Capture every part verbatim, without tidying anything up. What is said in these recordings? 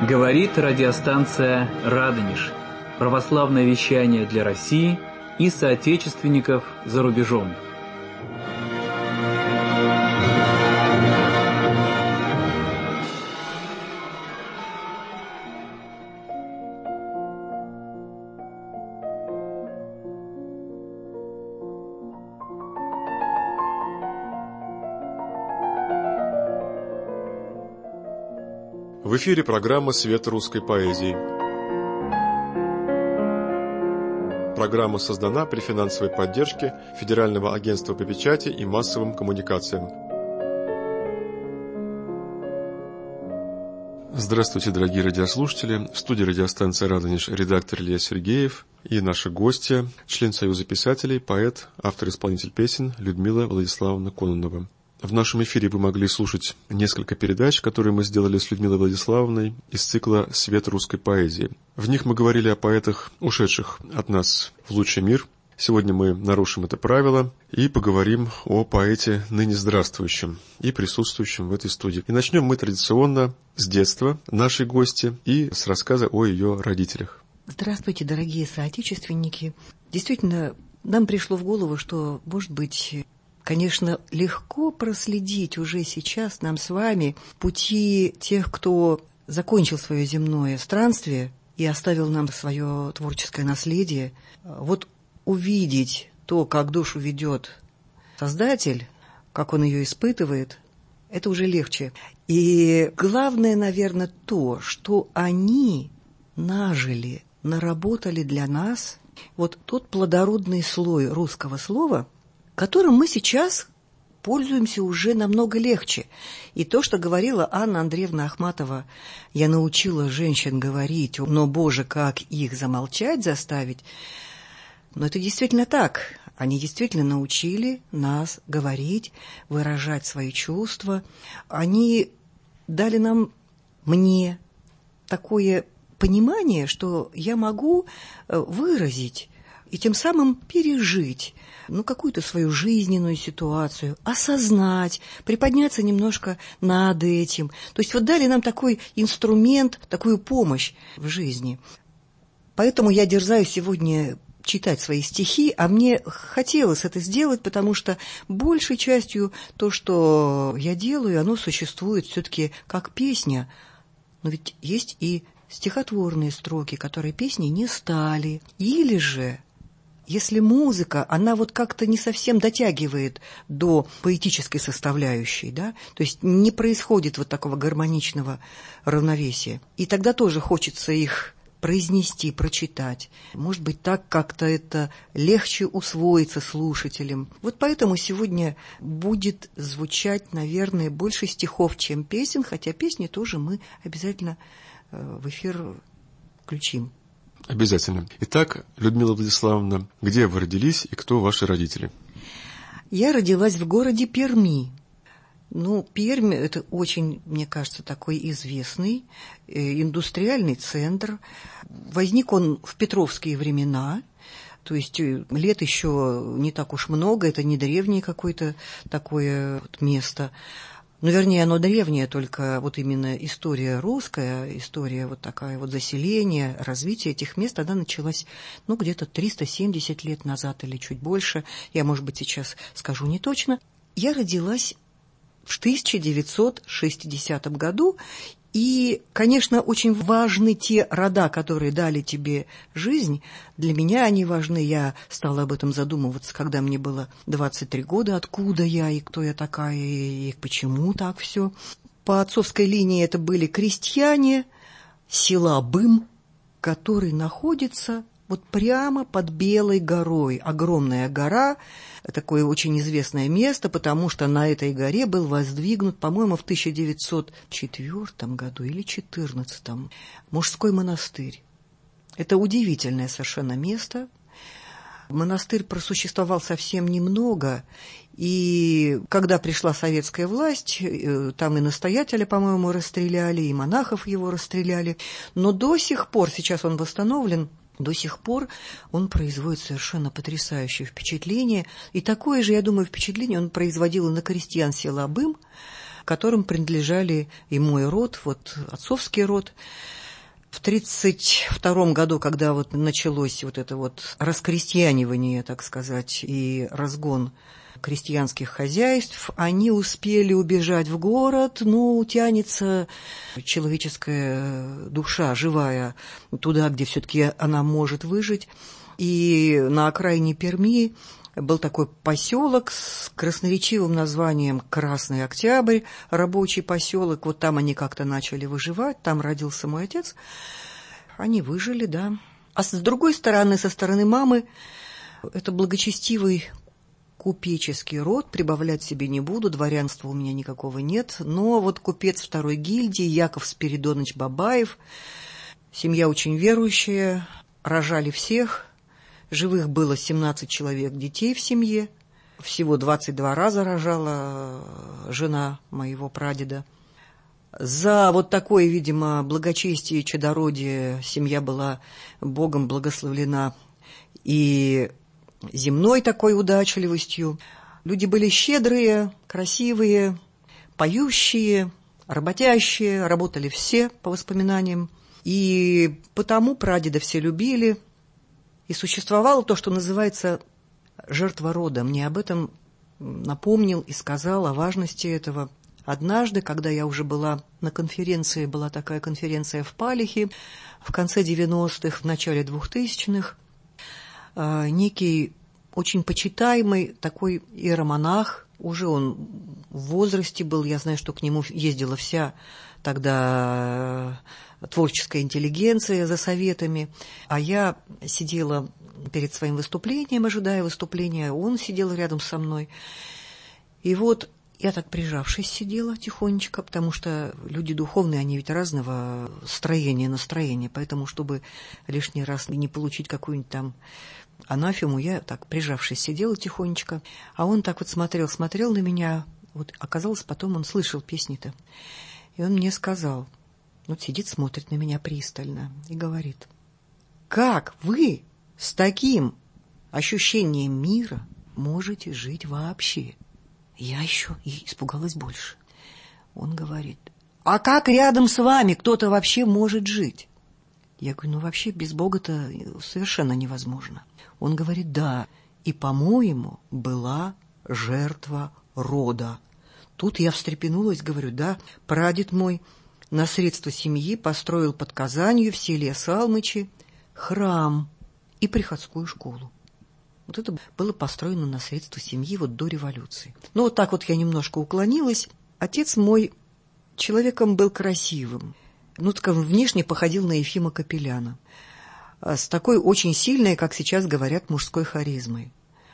Говорит радиостанция «Радонеж». Православное вещание для России и соотечественников за рубежом. В эфире программа «Свет русской поэзии». Программа создана при финансовой поддержке Федерального агентства по печати и массовым коммуникациям. Здравствуйте, дорогие радиослушатели. В студии радиостанции «Радонеж» редактор Илья Сергеев и наши гости, член Союза писателей, поэт, автор-исполнитель песен Людмила Владиславовна Кононова. В нашем эфире вы могли слушать несколько передач, которые мы сделали с Людмилой Владиславовной из цикла «Свет русской поэзии». В них мы говорили о поэтах, ушедших от нас в лучший мир. Сегодня мы нарушим это правило и поговорим о поэте ныне здравствующем и присутствующем в этой студии. И начнем мы традиционно с детства нашей гости и с рассказа о ее родителях. Здравствуйте, дорогие соотечественники. Действительно, нам пришло в голову, что, может быть, конечно, легко проследить уже сейчас нам с вами пути тех, кто закончил свое земное странствие и оставил нам свое творческое наследие. Вот увидеть то, как душу ведет Создатель, как он ее испытывает, это уже легче. И главное, наверное, то, что они нажили, наработали для нас вот тот плодородный слой русского слова, которым мы сейчас пользуемся уже намного легче. И то, что говорила Анна Андреевна Ахматова: «Я научила женщин говорить, но, Боже, как их замолчать заставить». Но это действительно так. Они действительно научили нас говорить, выражать свои чувства. Они дали нам, мне, такое понимание, что я могу выразить и тем самым пережить ну, какую-то свою жизненную ситуацию, осознать, приподняться немножко над этим. То есть вот дали нам такой инструмент, такую помощь в жизни. Поэтому я дерзаю сегодня читать свои стихи, а мне хотелось это сделать, потому что большей частью то, что я делаю, оно существует все-таки как песня. Но ведь есть и стихотворные строки, которые песней не стали. Или же, если музыка, она вот как-то не совсем дотягивает до поэтической составляющей, да, то есть не происходит вот такого гармоничного равновесия, и тогда тоже хочется их произнести, прочитать. Может быть, так как-то это легче усвоится слушателям. Вот поэтому сегодня будет звучать, наверное, больше стихов, чем песен, хотя песни тоже мы обязательно в эфир включим. Обязательно. Итак, Людмила Владиславовна, где вы родились и кто ваши родители? Я родилась в городе Перми. Ну, Пермь – это очень, мне кажется, такой известный э, индустриальный центр. Возник он в петровские времена, то есть лет еще не так уж много, это не древнее какое-то такое вот место. Ну, вернее, оно древнее, только вот именно история русская, история вот такая вот заселения, развития этих мест, она началась, ну, где-то триста семьдесят лет назад или чуть больше. Я, может быть, сейчас скажу не точно. Я родилась в тысяча девятьсот шестидесятом году, и, конечно, очень важны те рода, которые дали тебе жизнь. Для меня они важны. Я стала об этом задумываться, когда мне было двадцать три года, откуда я и кто я такая, и почему так все. По отцовской линии это были крестьяне села Бым, который находится вот прямо под Белой горой. Огромная гора, такое очень известное место, потому что на этой горе был воздвигнут, по-моему, в тысяча девятьсот четвёртом году или четырнадцатом мужской монастырь. Это удивительное совершенно место. Монастырь просуществовал совсем немного, и когда пришла советская власть, там и настоятеля, по-моему, расстреляли, и монахов его расстреляли. Но до сих пор, сейчас он восстановлен, до сих пор он производит совершенно потрясающее впечатление. И такое же, я думаю, впечатление он производил и на крестьян села Бым, которым принадлежали и мой род, вот отцовский род. В тридцать втором году, когда вот началось вот это вот раскрестьянивание, так сказать, и разгон крестьянских хозяйств, они успели убежать в город, ну, тянется человеческая душа живая туда, где все-таки она может выжить. И на окраине Перми был такой поселок с красноречивым названием Красный Октябрь, рабочий поселок. Вот там они как-то начали выживать, там родился мой отец. Они выжили, да. А с другой стороны, со стороны мамы, это благочестивый купеческий род, прибавлять себе не буду, дворянства у меня никакого нет. Но вот купец второй гильдии Яков Спиридонович Бабаев, семья очень верующая, рожали всех. Живых было семнадцать человек детей в семье. Всего двадцать два раза рожала жена моего прадеда. За вот такое, видимо, благочестие и чадородие семья была Богом благословлена и земной такой удачливостью. Люди были щедрые, красивые, поющие, работящие, работали все, по воспоминаниям. И потому прадеда все любили. И существовало то, что называется жертва рода. Мне об этом напомнил и сказал о важности этого. Однажды, когда я уже была на конференции, была такая конференция в Палихе, в конце девяностых, в начале двухтысячных, некий очень почитаемый такой иеромонах, уже он в возрасте был, я знаю, что к нему ездила вся тогда творческая интеллигенция за советами, а я сидела перед своим выступлением, ожидая выступления, он сидел рядом со мной. И вот я так прижавшись сидела тихонечко, потому что люди духовные, они ведь разного строения, настроения, поэтому, чтобы лишний раз не получить какую-нибудь там анафему, я так прижавшись сидела тихонечко, а он так вот смотрел, смотрел на меня, вот оказалось, потом он слышал песни-то, и он мне сказал, вот сидит, смотрит на меня пристально и говорит: как вы с таким ощущением мира можете жить вообще? Я еще и испугалась больше. Он говорит: а как рядом с вами кто-то вообще может жить? Я говорю: ну вообще без Бога-то совершенно невозможно. Он говорит: да, и, по-моему, была жертва рода. Тут я встрепенулась, говорю: да, прадед мой на средства семьи построил под Казанью в селе Салмычи храм и приходскую школу. Вот это было построено на средства семьи вот до революции. Ну, вот так вот я немножко уклонилась. Отец мой человеком был красивым. Ну, так внешне походил на Ефима Капеляна. С такой очень сильной, как сейчас говорят, мужской харизмой.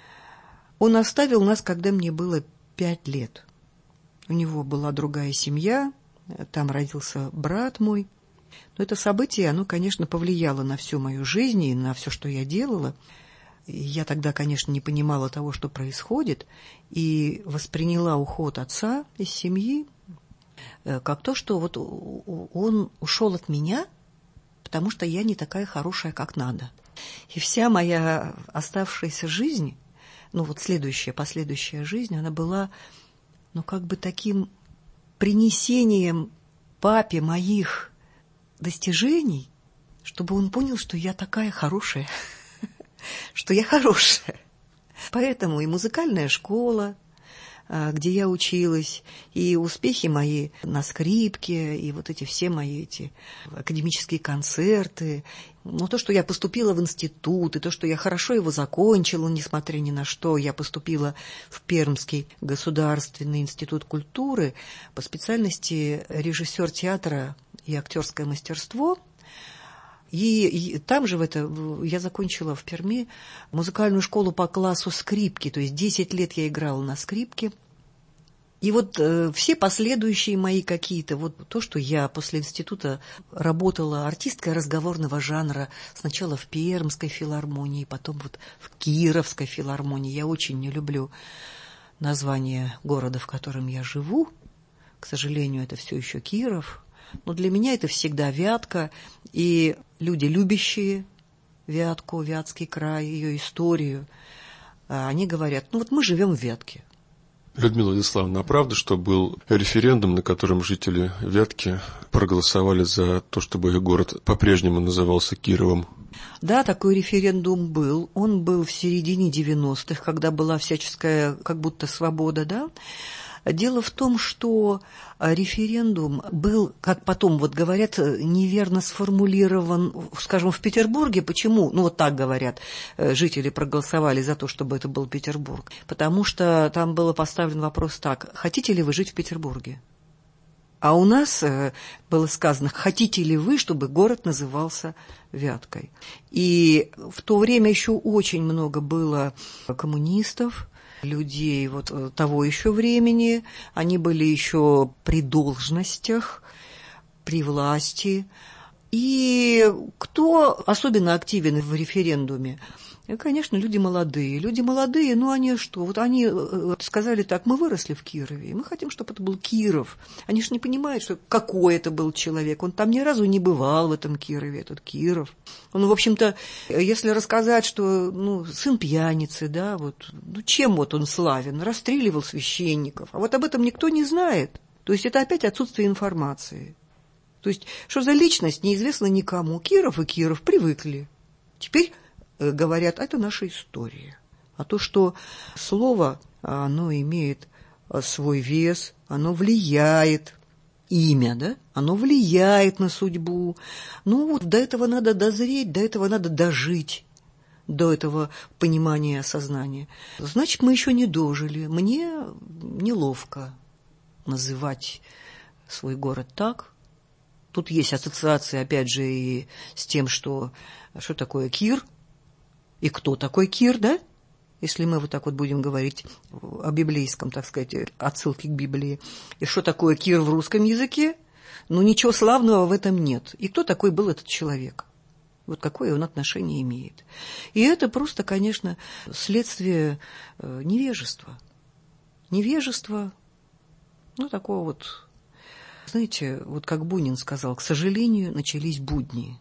Он оставил нас, когда мне было пять лет. У него была другая семья, там родился брат мой. Но это событие, оно, конечно, повлияло на всю мою жизнь и на все, что я делала. Я тогда, конечно, не понимала того, что происходит, и восприняла уход отца из семьи как то, что вот он ушел от меня, потому что я не такая хорошая, как надо. И вся моя оставшаяся жизнь, ну вот следующая, последующая жизнь, она была, ну как бы таким принесением папе моих достижений, чтобы он понял, что я такая хорошая, что я хорошая. Поэтому и музыкальная школа, где я училась, и успехи мои на скрипке, и вот эти все мои эти академические концерты, но то, что я поступила в институт, и то, что я хорошо его закончила, несмотря ни на что, я поступила в Пермский государственный институт культуры по специальности режиссер театра и актерское мастерство. И, и там же в это, я закончила в Перми музыкальную школу по классу скрипки, то есть десять лет я играла на скрипке. И вот э, все последующие мои какие-то, вот то, что я после института работала артисткой разговорного жанра, сначала в Пермской филармонии, потом вот в Кировской филармонии. Я очень не люблю название города, в котором я живу. К сожалению, это все еще Киров. Но для меня это всегда Вятка, и люди, любящие Вятку, Вятский край, ее историю, они говорят: ну вот мы живем в Вятке. Людмила Владиславовна, а правда, что был референдум, на котором жители Вятки проголосовали за то, чтобы их город по-прежнему назывался Кировом? Да, такой референдум был. Он был в середине девяностых, когда была всяческая как будто свобода, да. Дело в том, что референдум был, как потом вот говорят, неверно сформулирован, скажем, в Петербурге. Почему? Ну, вот так говорят, жители проголосовали за то, чтобы это был Петербург. Потому что там был поставлен вопрос так: хотите ли вы жить в Петербурге? А у нас было сказано: хотите ли вы, чтобы город назывался Вяткой? И в то время еще очень много было коммунистов, людей вот того еще времени. Они были еще при должностях, при власти. И кто особенно активен в референдуме? Конечно, люди молодые. Люди молодые, ну они что? Вот они сказали так: мы выросли в Кирове, и мы хотим, чтобы это был Киров. Они же не понимают, что какой это был человек. Он там ни разу не бывал, в этом Кирове, этот Киров. Он, в общем-то, если рассказать, что ну, сын пьяницы, да, вот, ну чем вот он славен? Расстреливал священников. А вот об этом никто не знает. То есть это опять отсутствие информации. То есть что за личность, неизвестно никому. Киров и Киров привыкли. Теперь говорят, это наша история. А то, что слово, оно имеет свой вес, оно влияет, имя, да, оно влияет на судьбу. Ну, вот до этого надо дозреть, до этого надо дожить, до этого понимания и осознания. Значит, мы еще не дожили. Мне неловко называть свой город так. Тут есть ассоциации, опять же, и с тем, что, что такое Кир, и кто такой Кир, да? Если мы вот так вот будем говорить о библейском, так сказать, отсылке к Библии. И что такое Кир в русском языке? Ну, ничего славного в этом нет. И кто такой был этот человек? Вот какое он отношение имеет. И это просто, конечно, следствие невежества. Невежества, ну, такого вот, знаете, вот как Бунин сказал, к сожалению, начались будни.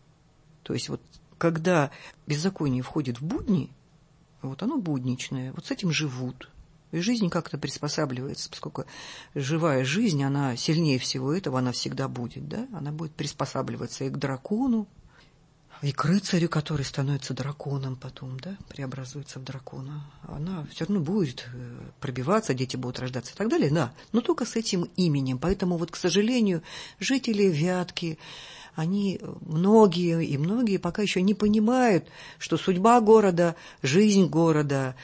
То есть вот когда беззаконие входит в будни, вот оно будничное, вот с этим живут. И жизнь как-то приспосабливается, поскольку живая жизнь, она сильнее всего этого, она всегда будет, да? Она будет приспосабливаться и к дракону, и к рыцарю, который становится драконом потом, да, преобразуется в дракона. Она все равно будет пробиваться, дети будут рождаться и так далее, да, но только с этим именем. Поэтому вот, к сожалению, жители Вятки, они многие и многие пока еще не понимают, что судьба города, жизнь города,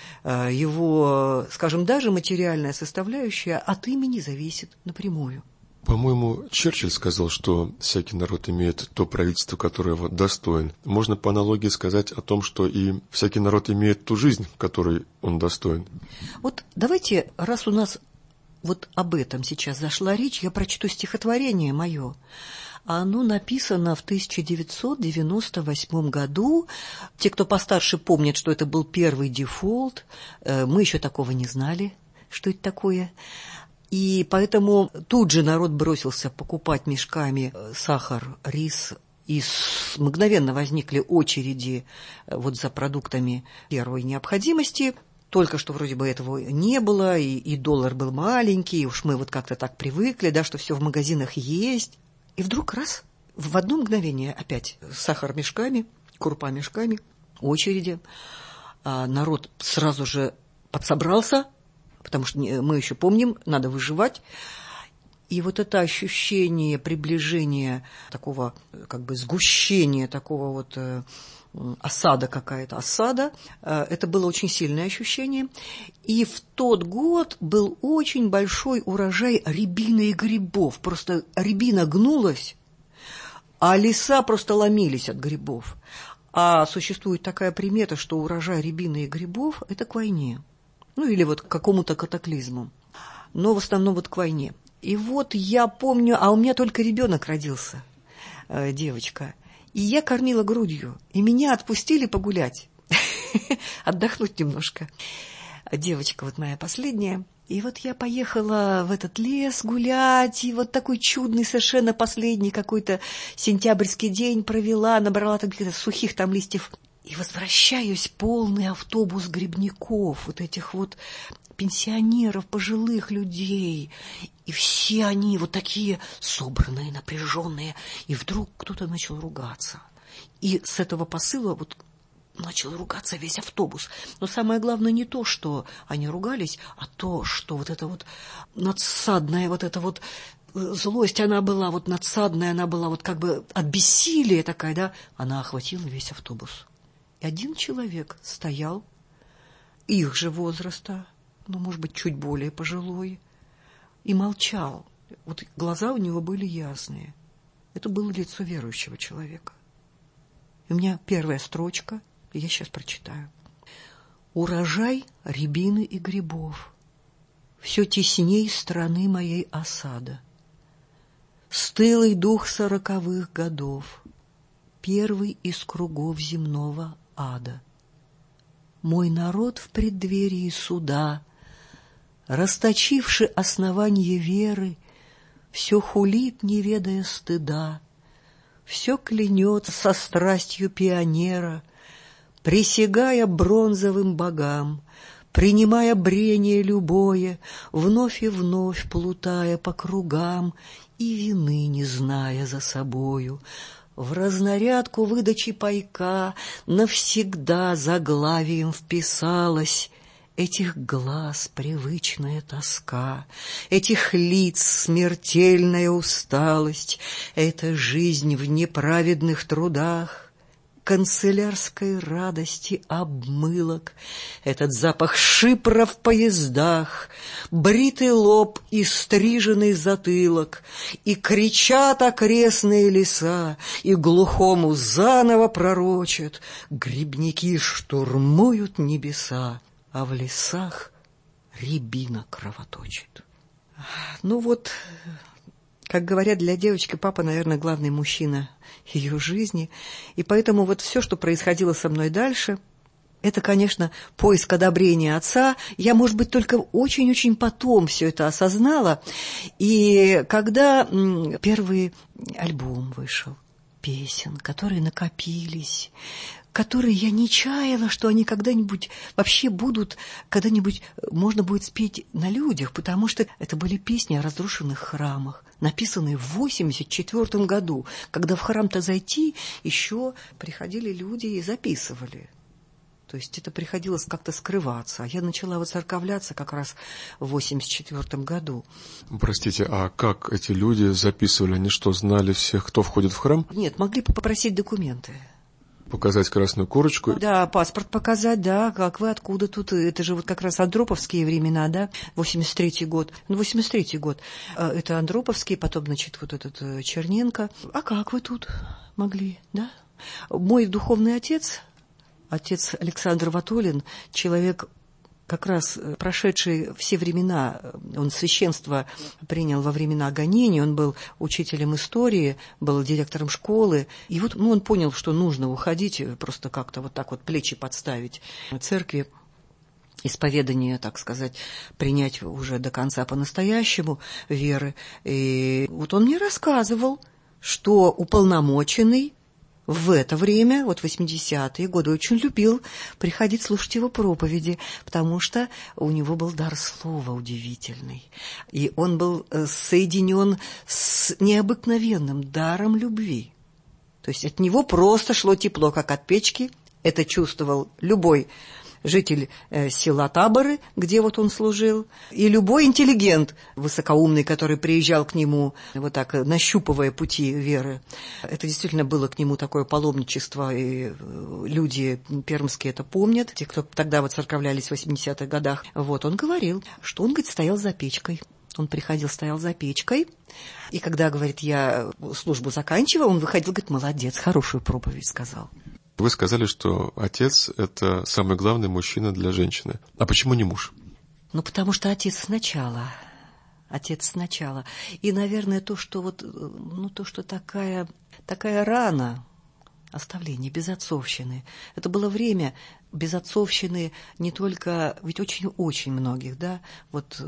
его, скажем, даже материальная составляющая от имени зависит напрямую. По-моему, Черчилль сказал, что всякий народ имеет то правительство, которое его достоин. Можно по аналогии сказать о том, что и всякий народ имеет ту жизнь, которой он достоин. Вот давайте, раз у нас вот об этом сейчас зашла речь, я прочту стихотворение мое. Оно написано в тысяча девятьсот девяносто восьмом году. Те, кто постарше, помнят, что это был первый дефолт. Мы еще такого не знали, что это такое. И поэтому тут же народ бросился покупать мешками сахар, рис, и мгновенно возникли очереди вот за продуктами первой необходимости. Только что вроде бы этого не было, и, и доллар был маленький, и уж мы вот как-то так привыкли, да, что все в магазинах есть. И вдруг раз, в одно мгновение опять сахар мешками, крупа мешками, очереди. А народ сразу же подсобрался, потому что мы еще помним, надо выживать. И вот это ощущение приближения такого, как бы сгущения, такого вот э, осада какая-то, осада, э, это было очень сильное ощущение. И в тот год был очень большой урожай рябины и грибов. Просто рябина гнулась, а леса просто ломились от грибов. А существует такая примета, что урожай рябины и грибов – это к войне. Ну, или вот к какому-то катаклизму. Но в основном вот к войне. И вот я помню, а у меня только ребенок родился, э, девочка, и я кормила грудью, и меня отпустили погулять, отдохнуть немножко. Девочка вот моя последняя. И вот я поехала в этот лес гулять, и вот такой чудный совершенно последний какой-то сентябрьский день провела, набрала там каких-то сухих там листьев. И возвращаюсь, полный автобус грибников, вот этих вот пенсионеров, пожилых людей. И все они вот такие собранные, напряженные. И вдруг кто-то начал ругаться. И с этого посыла вот начал ругаться весь автобус. Но самое главное не то, что они ругались, а то, что вот это вот надсадная, вот это вот злость, она была вот надсадная, она была вот как бы от бессилия такая, да, она охватила весь автобус. И один человек стоял, их же возраста, ну, может быть, чуть более пожилой, и молчал. Вот глаза у него были ясные. Это было лицо верующего человека. И у меня первая строчка, я сейчас прочитаю. «Урожай рябины и грибов, все тесней страны моей осада. Стылый дух сороковых годов, первый из кругов земного ада. Мой народ в преддверии суда, расточивши основание веры, все хулит, не ведая стыда, все клянется со страстью пионера, присягая бронзовым богам, принимая брение любое, вновь и вновь плутая по кругам и вины не зная за собою. В разнарядку выдачи пайка навсегда заглавием вписалась этих глаз привычная тоска, этих лиц смертельная усталость, эта жизнь в неправедных трудах, канцелярской радости обмылок, этот запах шипра в поездах, бритый лоб и стриженный затылок, и кричат окрестные леса, и глухому заново пророчат, грибники штурмуют небеса, а в лесах рябина кровоточит. Ну вот, как говорят, для девочки папа, наверное, главный мужчина ее жизни. И поэтому вот все, что происходило со мной дальше, это, конечно, поиск одобрения отца. Я, может быть, только очень-очень потом все это осознала. И когда первый альбом вышел, песен, которые накопились, которые я не чаяла, что они когда-нибудь вообще будут, когда-нибудь можно будет спеть на людях, потому что это были песни о разрушенных храмах, написанные в восемьдесят четвёртом году, когда в храм-то зайти еще приходили люди и записывали. То есть это приходилось как-то скрываться. А я начала воцерковляться как раз в восемьдесят четвёртом году. Простите, а как эти люди записывали? Они что, знали всех, кто входит в храм? Нет, могли попросить документы. Показать красную корочку? Да, паспорт показать, да, как вы, откуда тут, это же вот как раз андроповские времена, да, восемьдесят третий год, ну, восемьдесят третий год, это андроповские, потом, значит, вот этот Черненко. А как вы тут могли, да? Мой духовный отец, отец Александр Ватулин, человек, как раз прошедший все времена, он священство принял во времена гонений, он был учителем истории, был директором школы, и вот ну, он понял, что нужно уходить, просто как-то вот так вот плечи подставить церкви, исповедание, так сказать, принять уже до конца по-настоящему веры. И вот он мне рассказывал, что уполномоченный в это время, вот восьмидесятые годы, очень любил приходить слушать его проповеди, потому что у него был дар слова удивительный. И он был соединен с необыкновенным даром любви. То есть от него просто шло тепло, как от печки. Это чувствовал любой житель э, села Таборы, где вот он служил, и любой интеллигент высокоумный, который приезжал к нему, вот так нащупывая пути веры. Это действительно было к нему такое паломничество, и люди пермские это помнят, те, кто тогда вот церковлялись в восьмидесятых годах. Вот он говорил, что он, говорит, стоял за печкой. Он приходил, стоял за печкой, и когда, говорит, я службу заканчивал, он выходил, говорит, молодец, хорошую проповедь сказал. Вы сказали, что отец – это самый главный мужчина для женщины. А почему не муж? Ну, потому что отец сначала. Отец сначала. И, наверное, то, что вот, ну, то, что такая, такая рана оставления, безотцовщины. Это было время безотцовщины не только, ведь очень-очень многих, да, вот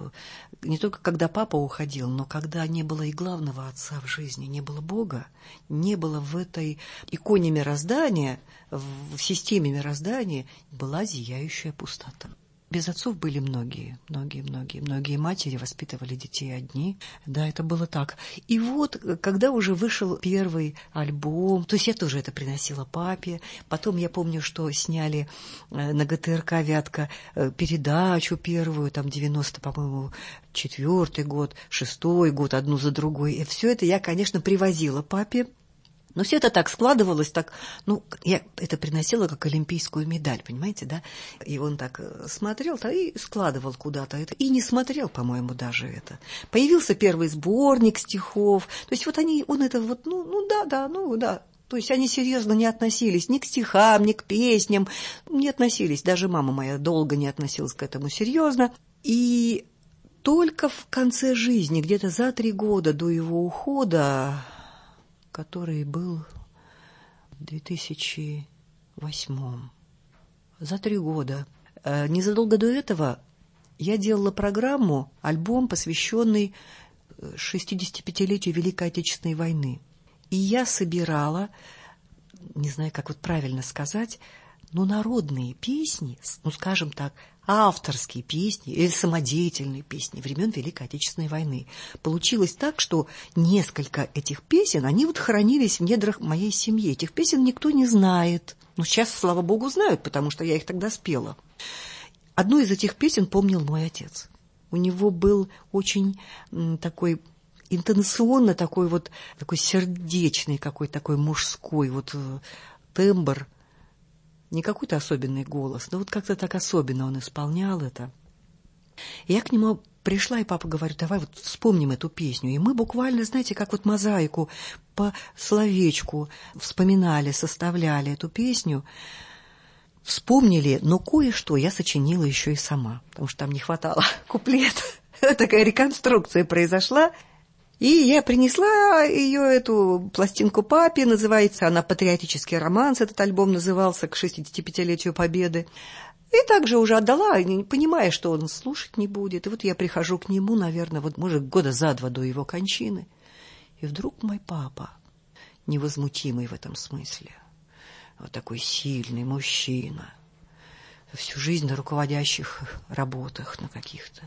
не только когда папа уходил, но когда не было и главного отца в жизни, не было Бога, не было в этой иконе мироздания, в системе мироздания, была зияющая пустота. Без отцов были многие, многие, многие, многие матери воспитывали детей одни. Да, это было так. И вот, когда уже вышел первый альбом, то есть я тоже это приносила папе. Потом я помню, что сняли на ГТРК «Вятка» передачу первую, там девяносто, по-моему, четвертый год, шестой год, одну за другой. И все это я, конечно, привозила папе. Но все это так складывалось, так, ну, я это приносила как олимпийскую медаль, понимаете, да? И он так смотрел-то и складывал куда-то это. И не смотрел, по-моему, даже это. Появился первый сборник стихов. То есть вот они, он это вот, ну, ну да, да, ну да. То есть они серьезно не относились ни к стихам, ни к песням. Не относились. Даже мама моя долго не относилась к этому серьезно. И только в конце жизни, где-то за три года до его ухода, который был в две тысячи восьмом. За три года. Незадолго до этого я делала программу, альбом, посвященный шестидесятипятилетию Великой Отечественной войны. И я собирала, не знаю, как вот правильно сказать, но народные песни, ну, скажем так, авторские песни или самодеятельные песни времен Великой Отечественной войны. Получилось так, что несколько этих песен, они вот хранились в недрах моей семьи. Этих песен никто не знает. Ну, сейчас, слава богу, знают, потому что я их тогда спела. Одну из этих песен помнил мой отец. У него был очень м, такой интонационно такой вот, такой сердечный, какой такой мужской вот тембр. Не какой-то особенный голос, но вот как-то так особенно он исполнял это. И я к нему пришла, и папа говорит: давай вот вспомним эту песню. И мы буквально, знаете, как вот мозаику по словечку вспоминали, составляли эту песню. Вспомнили, но кое-что я сочинила еще и сама, потому что там не хватало куплета. Такая реконструкция произошла. И я принесла ее, эту пластинку папе, называется она «Патриотический романс», этот альбом назывался, к шестидесятипятилетию Победы. И также уже отдала, понимая, что он слушать не будет. И вот я прихожу к нему, наверное, вот, может, года за два до его кончины. И вдруг мой папа, невозмутимый в этом смысле, вот такой сильный мужчина, всю жизнь на руководящих работах, на каких-то,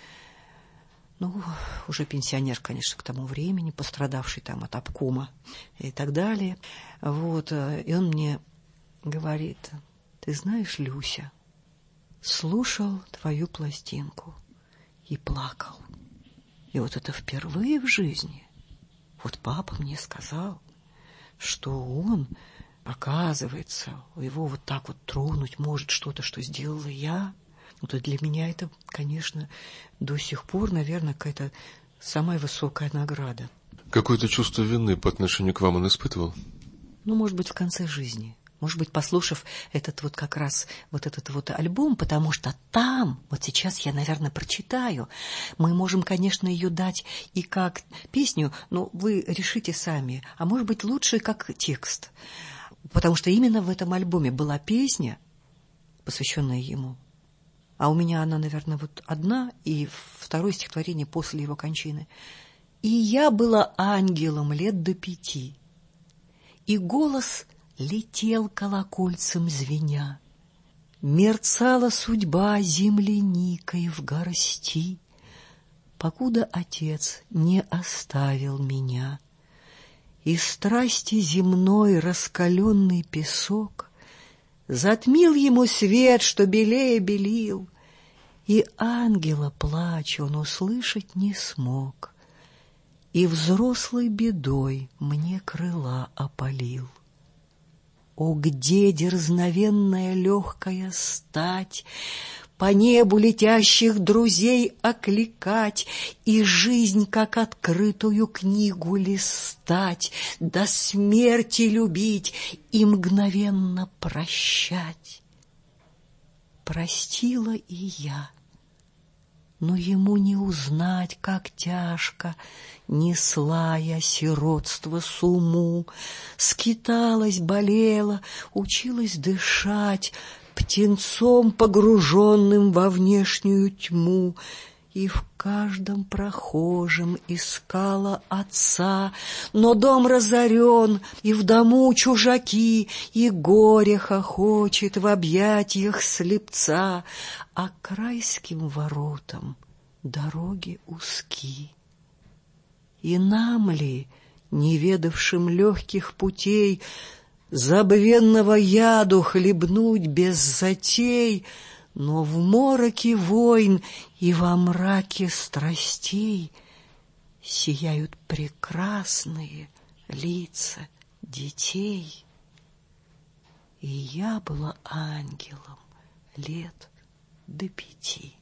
ну, уже пенсионер, конечно, к тому времени, пострадавший там от обкома и так далее. Вот, и он мне говорит: ты знаешь, Люся, слушал твою пластинку и плакал. И вот это впервые в жизни. Вот папа мне сказал, что он, оказывается, его вот так вот тронуть может что-то, что сделала я. Вот для меня это, конечно, до сих пор, наверное, какая-то самая высокая награда. Какое-то чувство вины по отношению к вам он испытывал? Ну, может быть, в конце жизни. Может быть, послушав этот вот как раз вот этот вот альбом, потому что там, вот сейчас я, наверное, прочитаю, мы можем, конечно, ее дать и как песню, но вы решите сами, а может быть, лучше как текст. Потому что именно в этом альбоме была песня, посвященная ему. А у меня она, наверное, вот одна, и второе стихотворение после его кончины. И я была ангелом лет до пяти, и голос летел колокольцем звеня. Мерцала судьба земляникой в горсти, покуда отец не оставил меня. И страсти земной раскаленный песок затмил ему свет, что белее белил, и ангела плач он услышать не смог, и взрослой бедой мне крыла опалил. О, где дерзновенная легкая стать, по небу летящих друзей окликать и жизнь, как открытую книгу, листать, до смерти любить и мгновенно прощать. Простила и я, но ему не узнать, как тяжко несла я сиротство суму, скиталась, болела, училась дышать, птенцом, погруженным во внешнюю тьму. И в каждом прохожем искала отца, но дом разорен, и в дому чужаки, и горе хохочет в объятиях слепца, а к райским воротам дороги узки. И нам ли, не ведавшим легких путей, забвенного яду хлебнуть без затей, но в мороке войн и во мраке страстей сияют прекрасные лица детей. И я была ангелом лет до пяти.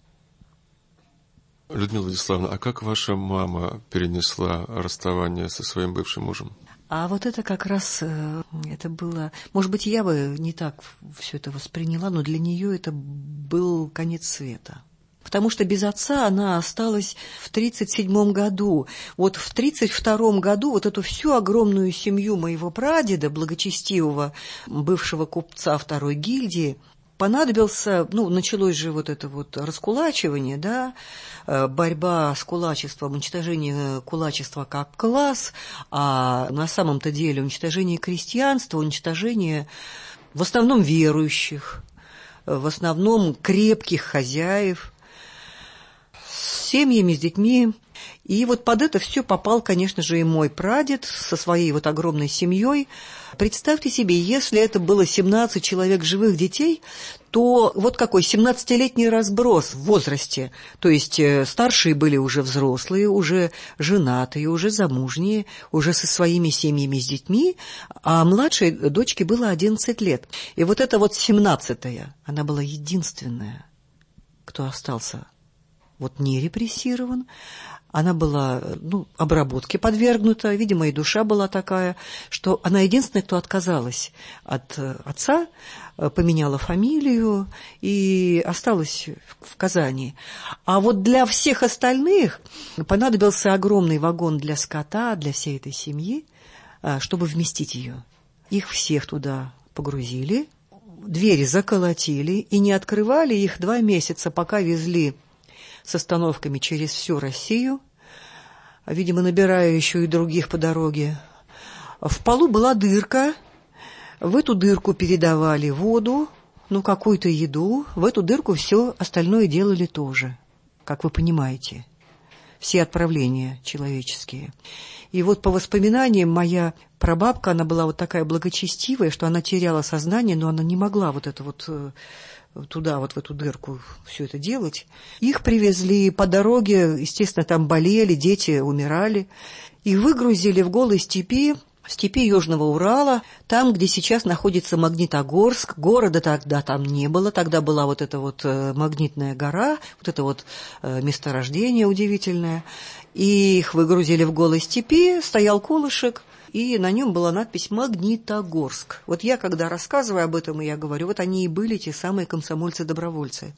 Людмила Владиславовна, а как ваша мама перенесла расставание со своим бывшим мужем? А вот это как раз, это было, может быть, я бы не так все это восприняла, но для нее это был конец света. Потому что без отца она осталась в тридцать седьмом году. Вот в тридцать втором году вот эту всю огромную семью моего прадеда, благочестивого бывшего купца второй гильдии, понадобился, ну, началось же вот это вот раскулачивание, да, борьба с кулачеством, уничтожение кулачества как класс, а на самом-то деле уничтожение крестьянства, уничтожение в основном верующих, в основном крепких хозяев, с семьями, с детьми. И вот под это все попал, конечно же, и мой прадед со своей вот огромной семьей. Представьте себе, если это было семнадцать человек живых детей, то вот какой семнадцатилетний разброс в возрасте. То есть старшие были уже взрослые, уже женатые, уже замужние, уже со своими семьями, с детьми, а младшей дочке было одиннадцать лет. И вот эта вот семнадцатая, она была единственная, кто остался вот не репрессирован. Она была, ну, обработке подвергнута, видимо, и душа была такая, что она единственная, кто отказалась от отца, поменяла фамилию и осталась в Казани. А вот для всех остальных понадобился огромный вагон для скота, для всей этой семьи, чтобы вместить ее. Их всех туда погрузили, двери заколотили и не открывали их два месяца, пока везли с остановками через всю Россию, видимо, набирая еще и других по дороге. В полу была дырка, в эту дырку передавали воду, ну, какую-то еду, в эту дырку все остальное делали тоже, как вы понимаете, все отправления человеческие. И вот по воспоминаниям моя прабабка, она была вот такая благочестивая, что она теряла сознание, но она не могла вот это вот туда, вот в эту дырку все это делать. Их привезли по дороге, естественно, там болели, дети умирали. Их выгрузили в голой степи, в степи Южного Урала, там, где сейчас находится Магнитогорск. Города тогда там не было, тогда была вот эта вот магнитная гора, вот это вот месторождение удивительное. И их выгрузили в голой степи, стоял колышек, и на нем была надпись «Магнитогорск». Вот я, когда рассказываю об этом, я говорю, вот они и были те самые комсомольцы-добровольцы.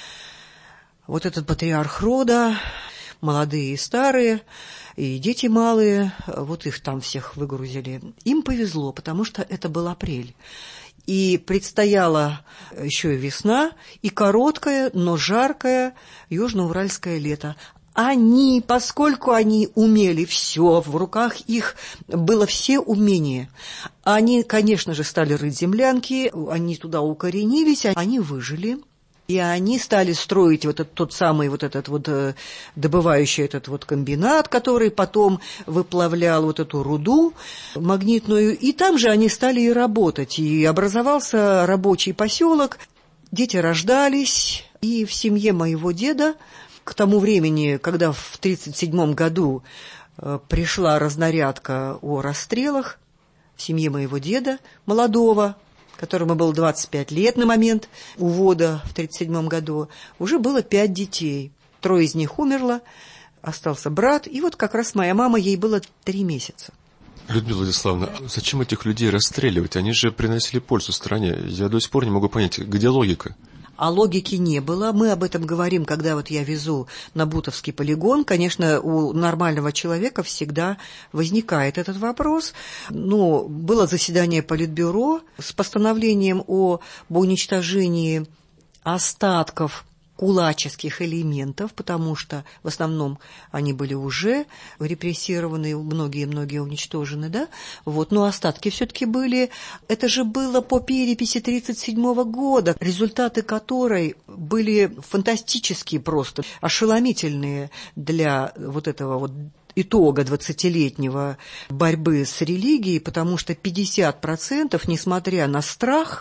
Вот этот патриарх рода, молодые и старые, и дети малые, вот их там всех выгрузили. Им повезло, потому что это был апрель. И предстояла еще и весна, и короткое, но жаркое южноуральское лето. Они, поскольку они умели все, в руках их было все умения, они, конечно же, стали рыть землянки, они туда укоренились, они выжили. И они стали строить вот этот, тот самый вот этот вот добывающий этот вот комбинат, который потом выплавлял вот эту руду магнитную. И там же они стали и работать. И образовался рабочий поселок, дети рождались. И в семье моего деда к тому времени, когда в тридцать седьмом году пришла разнарядка о расстрелах, в семье моего деда, молодого, которому было двадцать пять лет на момент увода в тридцать седьмом году, уже было пять детей. Трое из них умерло, остался брат, и вот как раз моя мама, ей было три месяца. Людмила Владиславовна, зачем этих людей расстреливать? Они же приносили пользу стране. Я до сих пор не могу понять, где логика? А логики не было. Мы об этом говорим, когда вот я везу на Бутовский полигон. Конечно, у нормального человека всегда возникает этот вопрос. Но было заседание Политбюро с постановлением об уничтожении остатков кулаческих элементов, потому что в основном они были уже репрессированы, многие-многие уничтожены, да, вот, но остатки все-таки были. Это же было по переписи тридцать седьмого года, результаты которой были фантастические просто, ошеломительные для вот этого вот итога двадцатилетнего борьбы с религией, потому что пятьдесят процентов, несмотря на страх,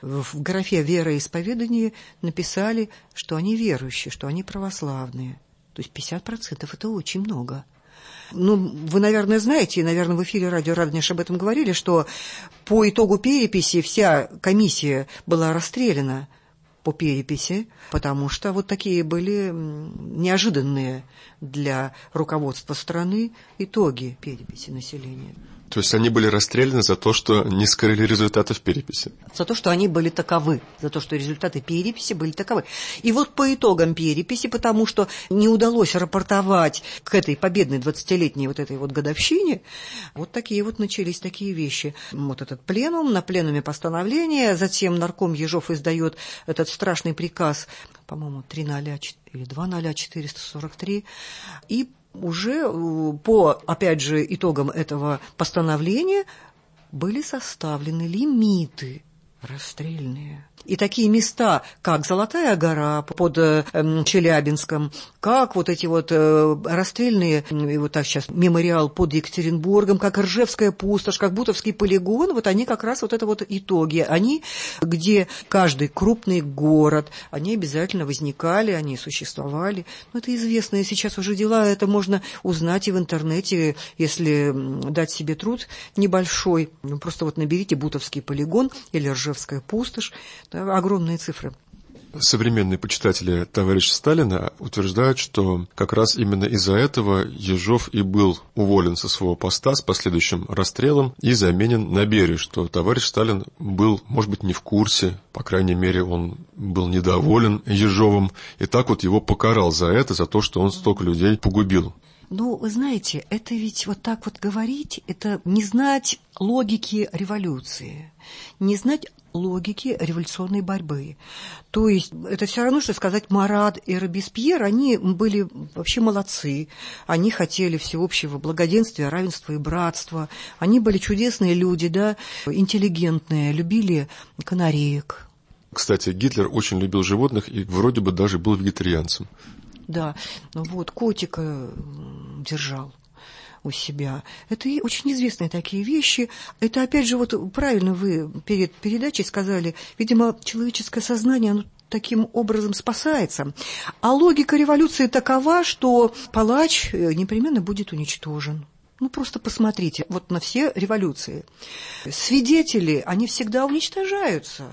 в графе вероисповедания написали, что они верующие, что они православные. То есть пятьдесят процентов – это очень много. Ну, вы, наверное, знаете, и, наверное, в эфире радио «Радонеж» об этом говорили, что по итогу переписи вся комиссия была расстреляна по переписи, потому что вот такие были неожиданные для руководства страны итоги переписи населения. То есть они были расстреляны за то, что не скрыли результатов переписи? За то, что они были таковы, за то, что результаты переписи были таковы. И вот по итогам переписи, потому что не удалось рапортовать к этой победной двадцатилетней вот этой вот годовщине, вот такие вот начались такие вещи. Вот этот пленум, на пленуме постановление, затем нарком Ежов издает этот страшный приказ, по-моему, три ноль или два ноль четыреста сорок три, и уже по, опять же, итогам этого постановления были составлены лимиты расстрельные. И такие места, как Золотая гора под э, Челябинском, как вот эти вот э, расстрельные, э, вот так сейчас, мемориал под Екатеринбургом, как Ржевская пустошь, как Бутовский полигон, вот они как раз вот это вот итоги. Они, где каждый крупный город, они обязательно возникали, они существовали. Но это известные сейчас уже дела, это можно узнать и в интернете, если дать себе труд небольшой. Ну, просто вот наберите Бутовский полигон или Ржевская пустошь, огромные цифры. Современные почитатели товарища Сталина утверждают, что как раз именно из-за этого Ежов и был уволен со своего поста с последующим расстрелом и заменен на Берию, что товарищ Сталин был, может быть, не в курсе, по крайней мере, он был недоволен Ежовым, и так вот его покарал за это, за то, что он столько людей погубил. Ну, вы знаете, это ведь вот так вот говорить, это не знать логики революции, не знать логики революционной борьбы. То есть это все равно, что сказать, Марат и Робеспьер, они были вообще молодцы, они хотели всеобщего благоденствия, равенства и братства, они были чудесные люди, да, интеллигентные, любили канареек. Кстати, Гитлер очень любил животных и вроде бы даже был вегетарианцем. Да, вот, котика держал у себя. Это и очень известные такие вещи. Это, опять же, вот правильно вы перед передачей сказали, видимо, человеческое сознание, оно таким образом спасается. А логика революции такова, что палач непременно будет уничтожен. Ну, просто посмотрите вот на все революции. Свидетели, они всегда уничтожаются.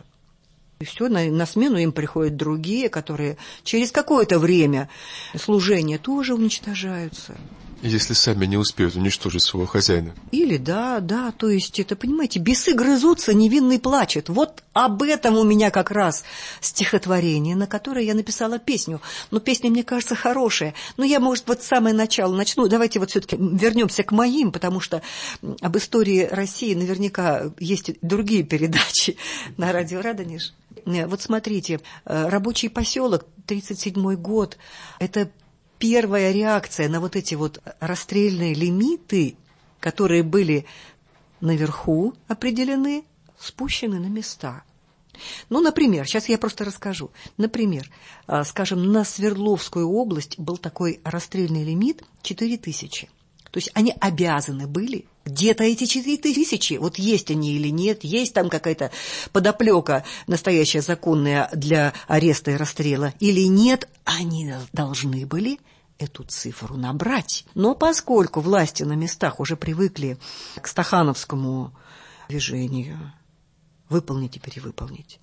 И все, на, на смену им приходят другие, которые через какое-то время служения тоже уничтожаются. Если сами не успеют уничтожить своего хозяина. Или да, да, то есть это, понимаете, бесы грызутся, невинный плачет. Вот об этом у меня как раз стихотворение, на которое я написала песню. Но песня, мне кажется, хорошая. Но я, может, вот с самого начала начну. Давайте вот все-таки вернемся к моим, потому что об истории России наверняка есть другие передачи на радио «Радонеж». Вот смотрите, рабочий поселок, тридцать седьмой год, это первая реакция на вот эти вот расстрельные лимиты, которые были наверху определены, спущены на места. Ну, например, сейчас я просто расскажу. Например, скажем, на Свердловскую область был такой расстрельный лимит четыре тысячи. То есть они обязаны были, где-то эти четыре тысячи, вот есть они или нет, есть там какая-то подоплека настоящая законная для ареста и расстрела или нет, они должны были эту цифру набрать. Но поскольку власти на местах уже привыкли к стахановскому движению выполнить и перевыполнить,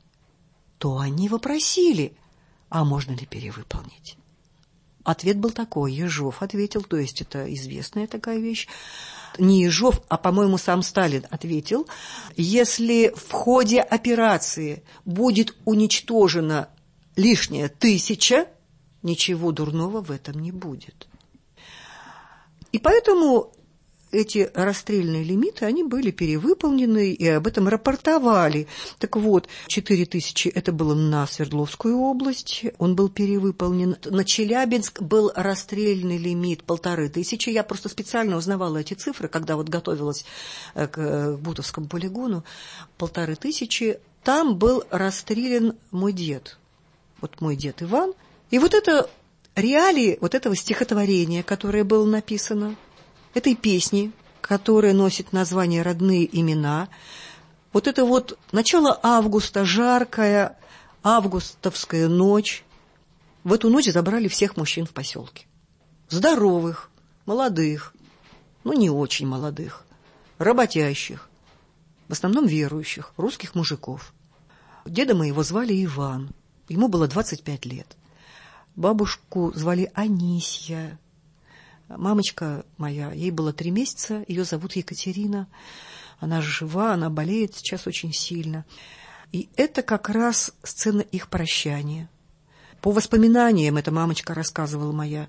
то они вопросили, а можно ли перевыполнить? Ответ был такой, Ежов ответил, то есть это известная такая вещь. Не Ежов, а, по-моему, сам Сталин ответил, если в ходе операции будет уничтожена лишняя тысяча, ничего дурного в этом не будет. И поэтому эти расстрельные лимиты, они были перевыполнены и об этом рапортовали. Так вот, четыре тысячи это было на Свердловскую область, он был перевыполнен. На Челябинск был расстрельный лимит полторы тысячи. Я просто специально узнавала эти цифры, когда вот готовилась к Бутовскому полигону. Полторы тысячи. Там был расстрелян мой дед. Вот мой дед Иван. И вот это реалии вот этого стихотворения, которое было написано, этой песни, которая носит название «Родные имена». Вот это вот начало августа, жаркая августовская ночь. В эту ночь забрали всех мужчин в поселке. Здоровых, молодых, ну не очень молодых, работящих, в основном верующих, русских мужиков. Деда моего звали Иван, ему было двадцать пять лет. Бабушку звали Анисья. Мамочка моя, ей было три месяца, ее зовут Екатерина. Она жива, она болеет сейчас очень сильно. И это как раз сцена их прощания. По воспоминаниям, это мамочка рассказывала моя,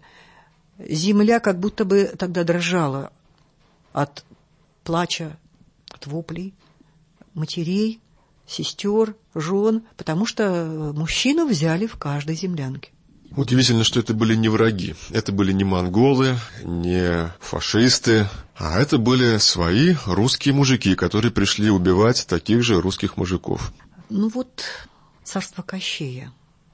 земля как будто бы тогда дрожала от плача, от воплей матерей, сестер, жен, потому что мужчину взяли в каждой землянке. Удивительно, что это были не враги. Это были не монголы, не фашисты, а это были свои русские мужики, которые пришли убивать таких же русских мужиков. Ну вот, царство Кощея.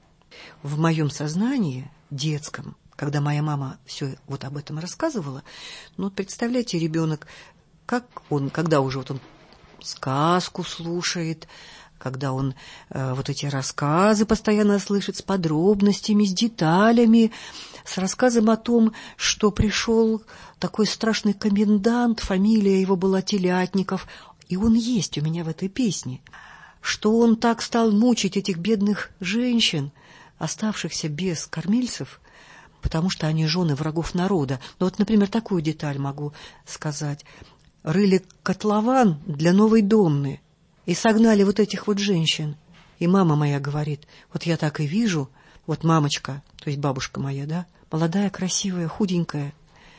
В моем сознании детском, когда моя мама все вот об этом рассказывала, ну вот представляете, ребенок, как он, когда уже вот он сказку слушает, когда он э, вот эти рассказы постоянно слышит с подробностями, с деталями, с рассказом о том, что пришел такой страшный комендант, фамилия его была Телятников, и он есть у меня в этой песне, что он так стал мучить этих бедных женщин, оставшихся без кормильцев, потому что они жены врагов народа. Ну вот, например, такую деталь могу сказать. Рыли котлован для новой домны, и согнали вот этих вот женщин. И мама моя говорит, вот я так и вижу, вот мамочка, то есть бабушка моя, да, молодая, красивая, худенькая.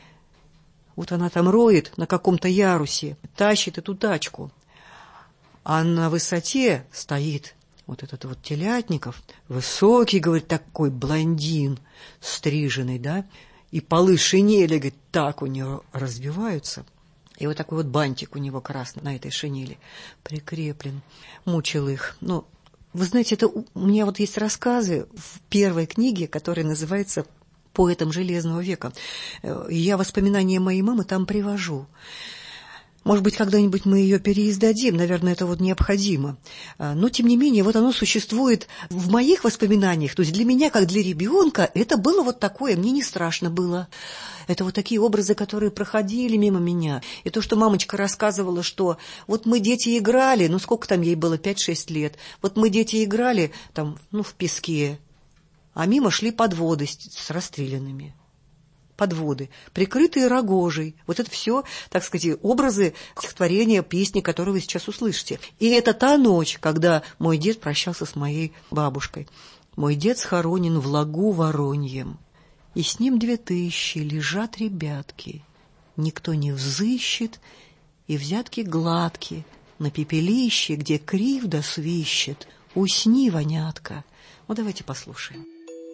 Вот она там роет на каком-то ярусе, тащит эту тачку. А на высоте стоит вот этот вот Телятников, высокий, говорит, такой блондин, стриженный, да, и полы шинели, говорит, так у него развиваются. И вот такой вот бантик у него красный на этой шинели прикреплен. Мучил их. Но, вы знаете, это у меня вот есть рассказы в первой книге, которая называется «Поэтом Железного века». И я воспоминания моей мамы там привожу. Может быть, когда-нибудь мы ее переиздадим, наверное, это вот необходимо. Но, тем не менее, вот оно существует в моих воспоминаниях. То есть для меня, как для ребенка, это было вот такое, мне не страшно было. Это вот такие образы, которые проходили мимо меня. И то, что мамочка рассказывала, что вот мы, дети, играли, ну сколько там ей было, пять-шесть лет, вот мы, дети, играли там, ну, в песке, а мимо шли подводы с, с расстрелянными. Подводы, прикрытые рогожей. Вот это все, так сказать, образы стихотворения, песни, которые вы сейчас услышите. И это та ночь, когда мой дед прощался с моей бабушкой. Мой дед схоронен в лагу Вороньем, и с ним две тысячи лежат ребятки. Никто не взыщет, и взятки гладки на пепелище, где кривда свищет. Усни, вонятка. Ну, давайте послушаем.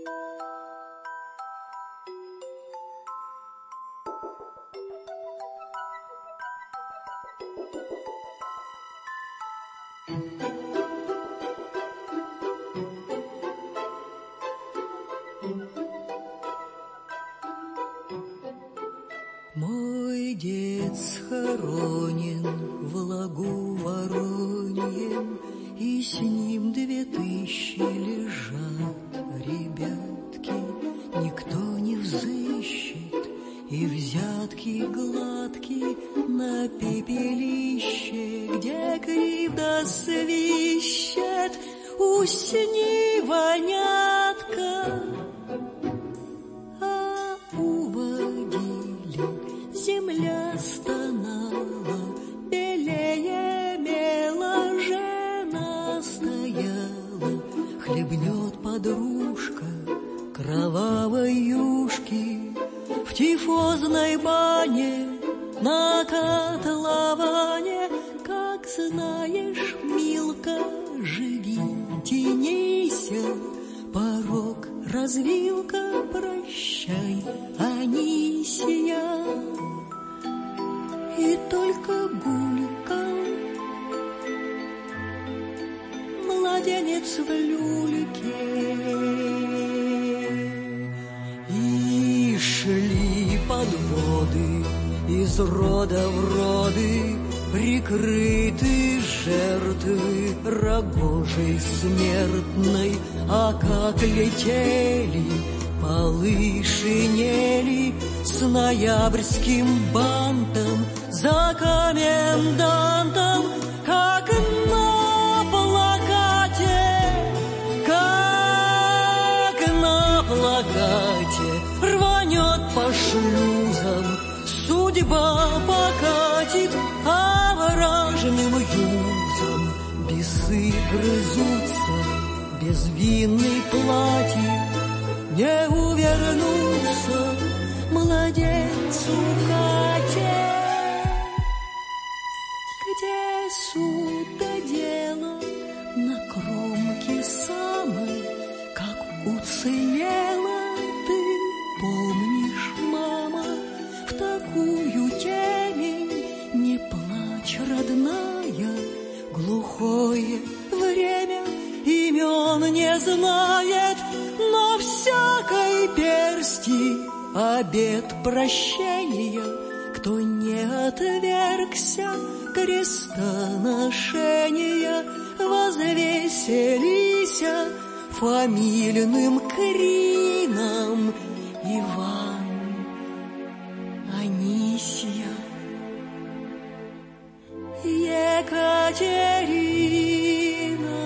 Мой дед схоронен в лагу Вороньем, и с ним две тысячи лежат ребятки. Никто не взыщет, и взятки гладки на пепелище, где кривда свищет. Усни, вонятка. Земля стонала, белее мела, жена стояла, хлебнет подружка кровавой юшки в тифозной бане, на котловане, как знаешь, Милка, живи, тянися, порог, развилка, прощай, Анисия. И только Гулька, младенец в люльке, и шли подводы из рода в роды, прикрыты жертвы рогожей смертной, а как летели полы шинели с ноябрьским бантом за комендантом, как на плакате, как на плакате рванет по шлюзам, судьба покатит овражным юзом, бесы грызутся, безвинный платье, не увернуться младенцу Кате. Где суд да дело на кромке самой, как уцелела ты, помнишь, мама, в такую темень не плачь, родная, глухое время имен не знает, но всякой персти обет прощения, кто не отвергся крестоношения, возвеселися фамильным крином Иван, Анисия, Екатерина.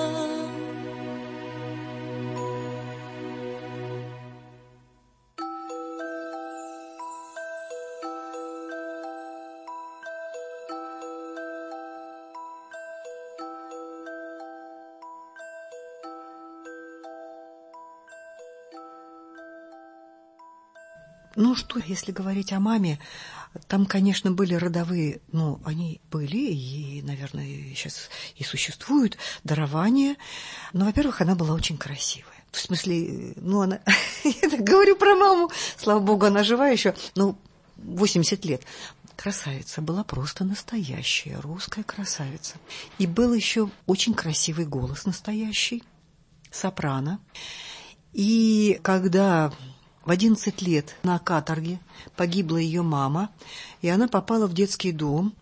Ну что, если говорить о маме, там, конечно, были родовые, ну, они были и, наверное, сейчас и существуют, дарования. Но, во-первых, она была очень красивая. В смысле, ну, она... Я так говорю про маму, слава богу, она жива еще, ну, восемьдесят лет. Красавица была просто настоящая, русская красавица. И был еще очень красивый голос настоящий, сопрано. И когда... В одиннадцать лет на каторге погибла ее мама, и она попала в детский дом.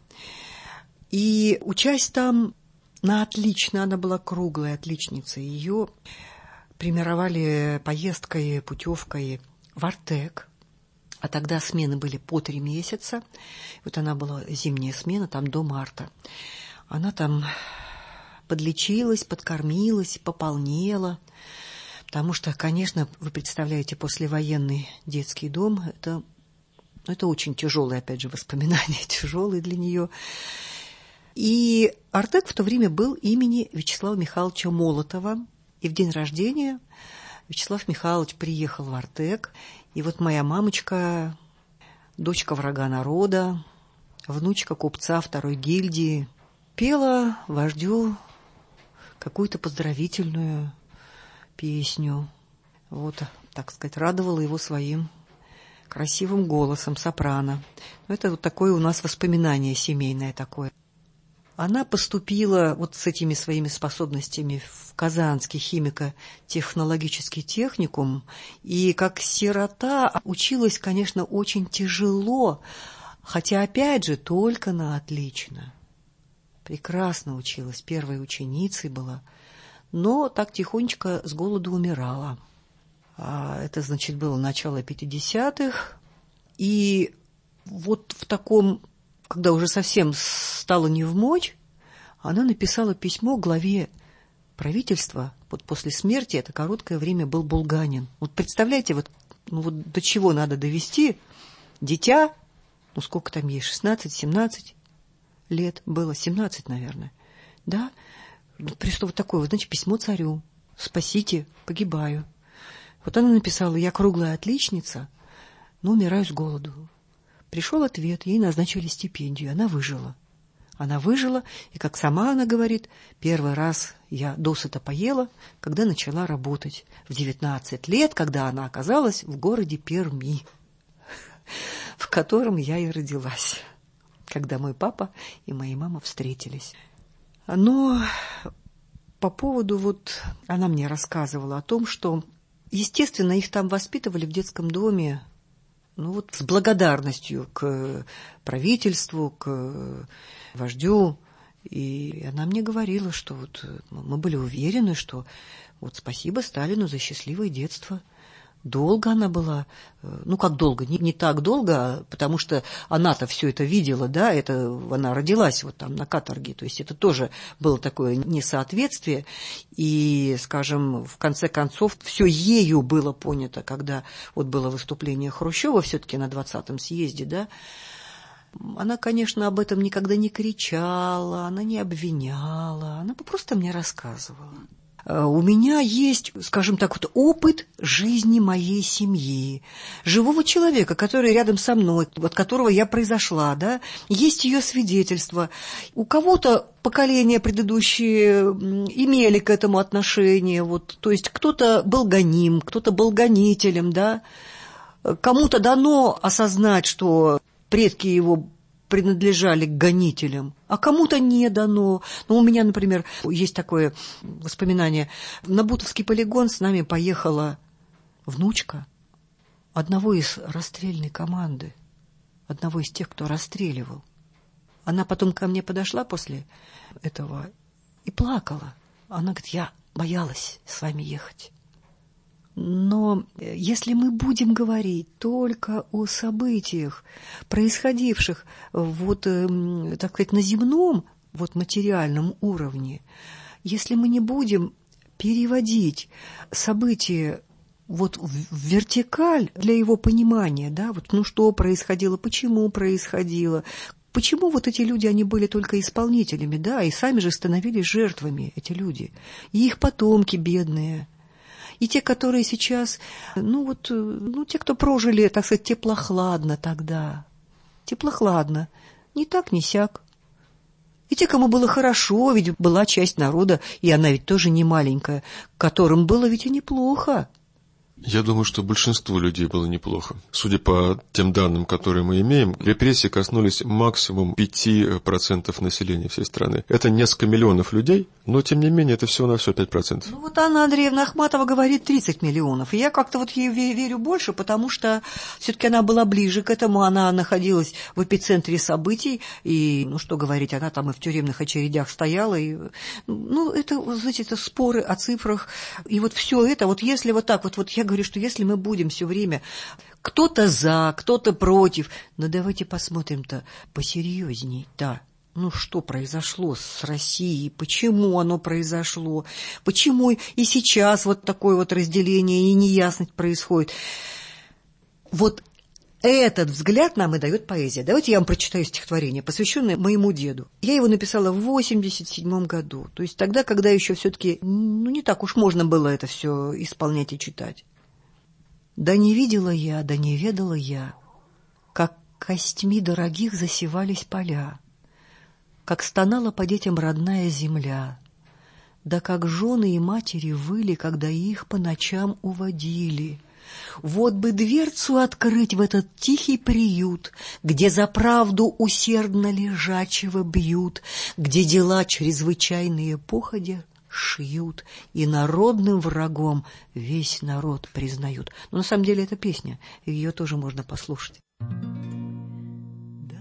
И, учась там на отлично, она была круглой отличницей, ее премировали поездкой, путевкой в Артек. А тогда смены были по три месяца. Вот она была зимняя смена, там до марта. Она там подлечилась, подкормилась, пополнела. Потому что, конечно, вы представляете, послевоенный детский дом, это, это очень тяжелые, опять же, воспоминания, тяжелые для нее. И Артек в то время был имени Вячеслава Михайловича Молотова. И в день рождения Вячеслав Михайлович приехал в Артек. И вот моя мамочка, дочка врага народа, внучка купца второй гильдии, пела вождю какую-то поздравительную песню, вот, так сказать, радовала его своим красивым голосом, сопрано. Это вот такое у нас воспоминание семейное такое. Она поступила вот с этими своими способностями в Казанский химико-технологический техникум, и как сирота училась, конечно, очень тяжело, хотя, опять же, только на отлично. Прекрасно училась, первой ученицей была, но так тихонечко с голоду умирала. А это, значит, было начало пятидесятых. И вот в таком, когда уже совсем стало невмочь, она написала письмо главе правительства. Вот после смерти, это короткое время был Булганин. Вот представляете, вот, ну вот до чего надо довести дитя, ну сколько там ей, шестнадцать-семнадцать лет было, семнадцать, наверное, да, что вот такое, вот, значит, письмо царю. Спасите, погибаю. Вот она написала: я круглая отличница, но умираю с голоду. Пришел ответ, ей назначили стипендию, она выжила. Она выжила, и, как сама она говорит, первый раз я досыта поела, когда начала работать в девятнадцать лет, когда она оказалась в городе Перми, в котором я и родилась, когда мой папа и моя мама встретились. Но по поводу, вот она мне рассказывала о том, что, естественно, их там воспитывали в детском доме, ну вот с благодарностью к правительству, к вождю. И она мне говорила, что вот мы были уверены, что вот спасибо Сталину за счастливое детство. Долго она была, ну как долго, не, не так долго, потому что она-то все это видела, да, это она родилась вот там на каторге, то есть это тоже было такое несоответствие, и, скажем, в конце концов, все ею было понято, когда вот было выступление Хрущева все-таки на двадцатом съезде, да, она, конечно, об этом никогда не кричала, она не обвиняла, она просто мне рассказывала. У меня есть, скажем так, вот опыт жизни моей семьи, живого человека, который рядом со мной, от которого я произошла, да, есть ее свидетельства. У кого-то поколения предыдущие имели к этому отношение, вот, то есть кто-то был гоним, кто-то был гонителем, да, кому-то дано осознать, что предки его принадлежали к гонителям, а кому-то не дано. Ну, у меня, например, есть такое воспоминание. На Бутовский полигон с нами поехала внучка одного из расстрельной команды, одного из тех, кто расстреливал. Она потом ко мне подошла после этого и плакала. Она говорит, я боялась с вами ехать. Но если мы будем говорить только о событиях, происходивших вот, так сказать, на земном, вот материальном уровне, если мы не будем переводить события вот в вертикаль для его понимания, да, вот, ну что происходило, почему происходило, почему вот эти люди, они были только исполнителями, да, и сами же становились жертвами, эти люди, и их потомки бедные. И те, которые сейчас, ну вот, ну те, кто прожили, так сказать, теплохладно тогда, теплохладно, ни так, ни сяк. И те, кому было хорошо, ведь была часть народа, и она ведь тоже не маленькая, которым было ведь и неплохо. Я думаю, что большинству людей было неплохо. Судя по тем данным, которые мы имеем, репрессии коснулись максимум пяти процентов населения всей страны. Это несколько миллионов людей, но, тем не менее, это всего-навсего пять процентов. Ну, вот Анна Андреевна Ахматова говорит тридцать миллионов. И я как-то вот ей верю больше, потому что все-таки она была ближе к этому, она находилась в эпицентре событий, и, ну, что говорить, она там и в тюремных очередях стояла. И, ну, это, знаете, это споры о цифрах. И вот все это, вот если вот так вот, вот я говорю, что если мы будем все время кто-то за, кто-то против, но давайте посмотрим-то посерьезней, да. Ну, что произошло с Россией, почему оно произошло, почему и сейчас вот такое вот разделение и неясность происходит. Вот этот взгляд нам и дает поэзия. Давайте я вам прочитаю стихотворение, посвященное моему деду. Я его написала в восемьдесят седьмом году, то есть тогда, когда еще все-таки, ну, не так уж можно было это все исполнять и читать. Да не видела я, да не ведала я, как костьми дорогих засевались поля, как стонала по детям родная земля, да как жены и матери выли, когда их по ночам уводили. Вот бы дверцу открыть в этот тихий приют, где за правду усердно лежачего бьют, где дела чрезвычайные походя шьют, и народным врагом весь народ признают. Но на самом деле это песня, ее тоже можно послушать. Да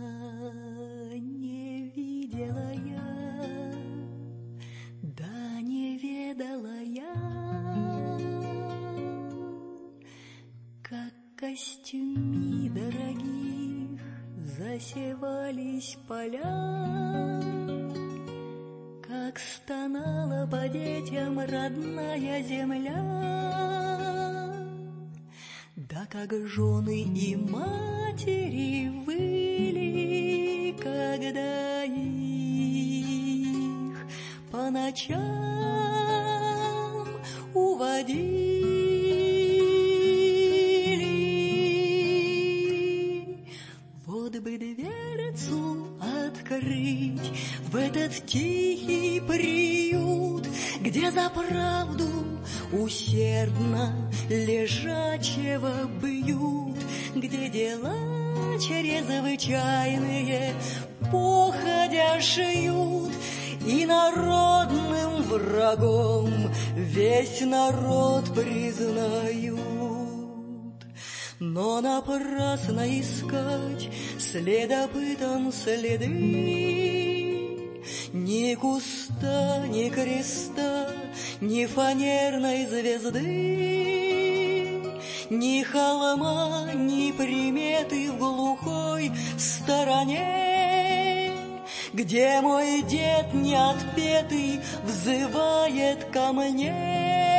не видела я, да не ведала я, как костюми дорогих засевались поля, как стонала по детям родная земля, да как жены и матери выли, когда их по ночам уводили. тихий приют, где за правду усердно лежачего бьют, где дела чрезвычайные походя шьют, и народным врагом весь народ признают. Но напрасно искать следопытом следы, ни куста, ни креста, ни фанерной звезды, ни холма, ни приметы в глухой стороне, где мой дед неотпетый взывает ко мне.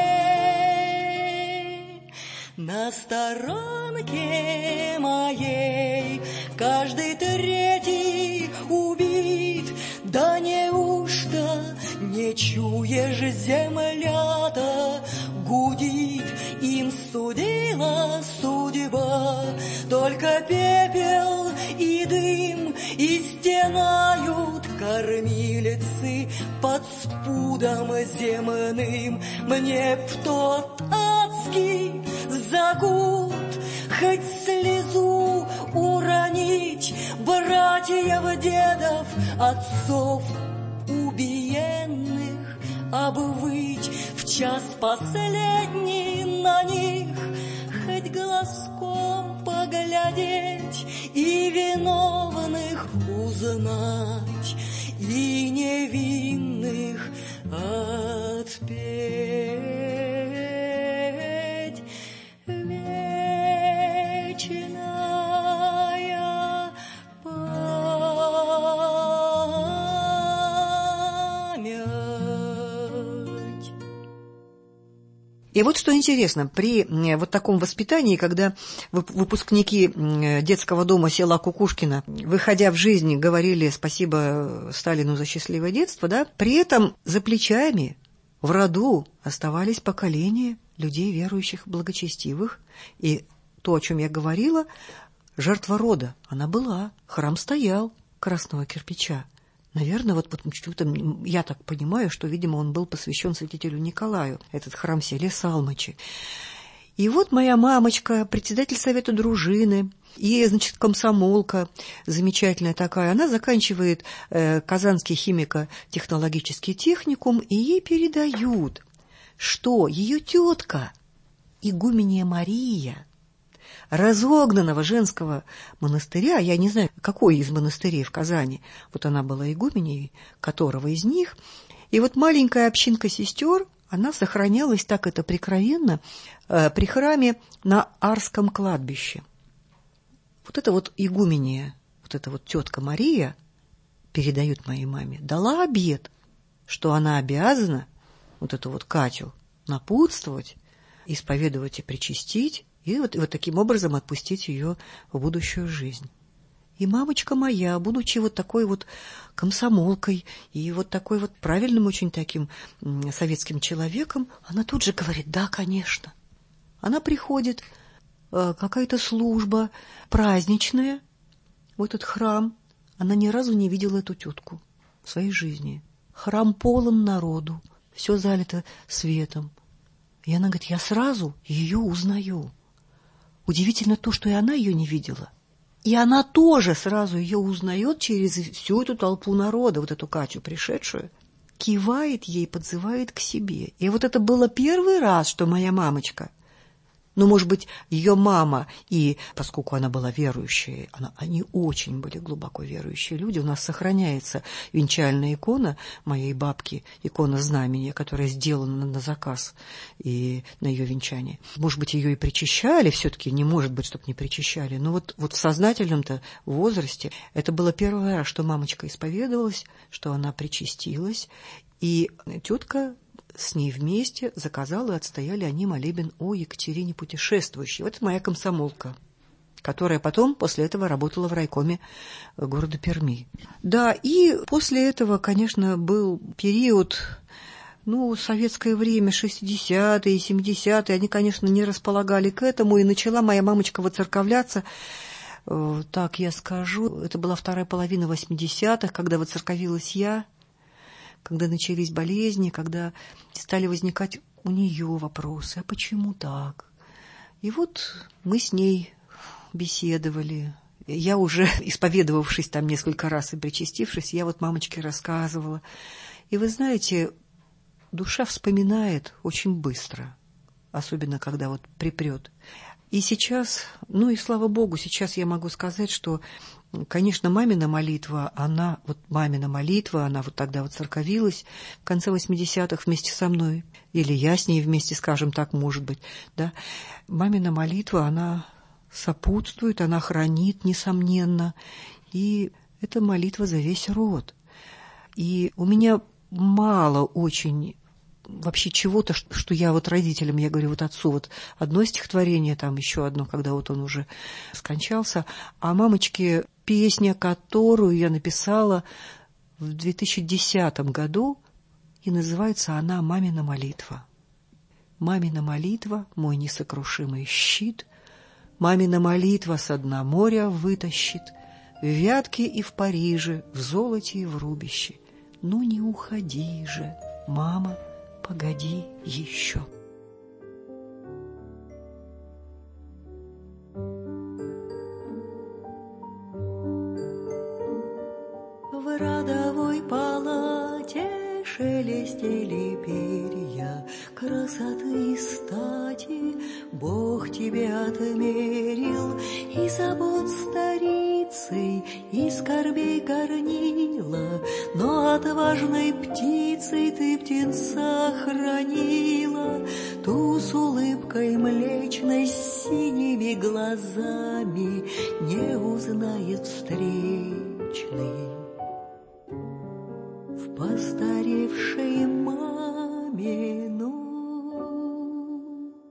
На сторонке моей каждый третий убит, да неужто не чуешь, земля-то гудит? Им судила судьба, только пепел и дым, и стенают кормилицы под спудом земным. Мне б тот адский закут хоть слезу уронить, братьев, дедов, отцов убиенных обвыть, в час последний на них хоть глазком поглядеть и виновных узнать, и невинных отпеть. Вечная память. И вот что интересно, при вот таком воспитании, когда выпускники детского дома села Кукушкина, выходя в жизнь, говорили спасибо Сталину за счастливое детство, да, при этом за плечами в роду оставались поколения людей верующих, благочестивых. И то, о чем я говорила, жертва рода, она была, храм стоял красного кирпича. Наверное, вот, вот я так понимаю, что, видимо, он был посвящен святителю Николаю, этот храм в селе Салмачи. И вот моя мамочка, председатель совета дружины, и, значит, комсомолка замечательная такая, она заканчивает э, Казанский химико-технологический техникум, и ей передают, что ее тетка, игуменья Мария, разогнанного женского монастыря, я не знаю, какой из монастырей в Казани, вот она была игуменей которого из них, и вот маленькая общинка сестер, она сохранялась так это прикровенно э, при храме на Арском кладбище. Вот эта вот игуменья, вот эта вот тетка Мария, передает моей маме, дала обет, что она обязана вот эту вот Катю напутствовать, исповедовать и причастить, и вот, и вот таким образом отпустить ее в будущую жизнь. И мамочка моя, будучи вот такой вот комсомолкой и вот такой вот правильным очень таким советским человеком, она тут же говорит, да, конечно. Она приходит, какая-то служба праздничная в этот храм. Она ни разу не видела эту тетку в своей жизни. Храм полон народу, все залито светом. И она говорит, я сразу ее узнаю. Удивительно то, что и она ее не видела. И она тоже сразу ее узнает через всю эту толпу народа, вот эту Катю пришедшую, кивает ей, подзывает к себе. И вот это было первый раз, что моя мамочка, ну, может быть, ее мама, и поскольку она была верующая, она, они очень были глубоко верующие люди, у нас сохраняется венчальная икона моей бабки, икона знамения, которая сделана на заказ и на ее венчание. Может быть, ее и причащали, все-таки не может быть, чтобы не причащали, но вот, вот в сознательном-то возрасте это было первый раз, что мамочка исповедовалась, что она причастилась, и тетка с ней вместе заказала и отстояли они молебен о Екатерине Путешествующей. Вот моя комсомолка, которая потом после этого работала в райкоме города Перми. Да, и после этого, конечно, был период, ну, советское время, шестидесятые, семидесятые, они, конечно, не располагали к этому, и начала моя мамочка воцерковляться. Так я скажу, это была вторая половина восьмидесятых, когда воцерковилась я. когда начались болезни, когда стали возникать у нее вопросы, а почему так? И вот мы с ней беседовали. Я уже, исповедовавшись там несколько раз и причастившись, я вот мамочке рассказывала. И вы знаете, душа вспоминает очень быстро, особенно когда вот припрет. И сейчас, ну и слава Богу, сейчас я могу сказать, что, конечно, мамина молитва, она, вот мамина молитва, она вот тогда вот церковилась в конце восьмидесятых вместе со мной, или я с ней вместе, скажем так, может быть, да. Мамина молитва, она сопутствует, она хранит, несомненно, и это молитва за весь род. И у меня мало очень вообще чего-то, что я вот родителям, я говорю, вот отцу вот одно стихотворение, там еще одно, когда вот он уже скончался, а мамочке песня, которую я написала в две тысячи десятом году, и называется она «Мамина молитва». «Мамина молитва, мой несокрушимый щит, мамина молитва со дна моря вытащит, в Вятке и в Париже, в золоте и в рубище. Ну не уходи же, мама, погоди еще». В родовой палате шелестели перья, красоты и стати Бог тебе отмерил, и забот старицей, и скорбей горнила, но отважной птицей ты птенца хранила, ту с улыбкой млечной, с синими глазами не узнает встречный. В постаревшей маме, ну,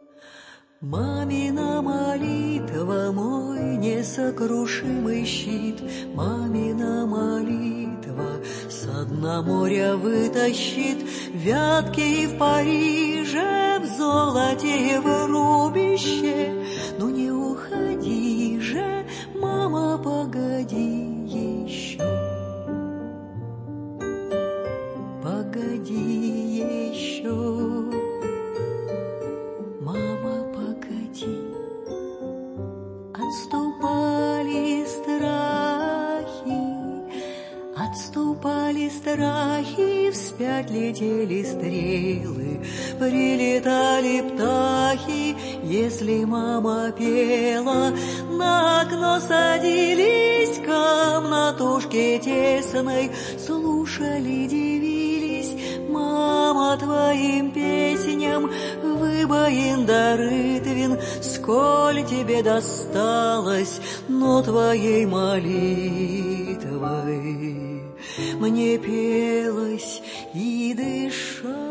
мамина молитва, мой несокрушимый щит, мамина молитва со дна моря вытащит, в Вятке и в Париже, в золоте и в рубище. Ну не уходи же, мама, погоди еще. Погоди еще, мама, погоди. Отступали страхи, отступали страхи, вспять летели стрелы, прилетали птахи. Если мама пела, на окно садились комнатушки тесной, слушали, дивились, мама, твоим песням, выбоин до рытвин, сколь тебе досталось, но твоей молитвой мне пелось и дышалось.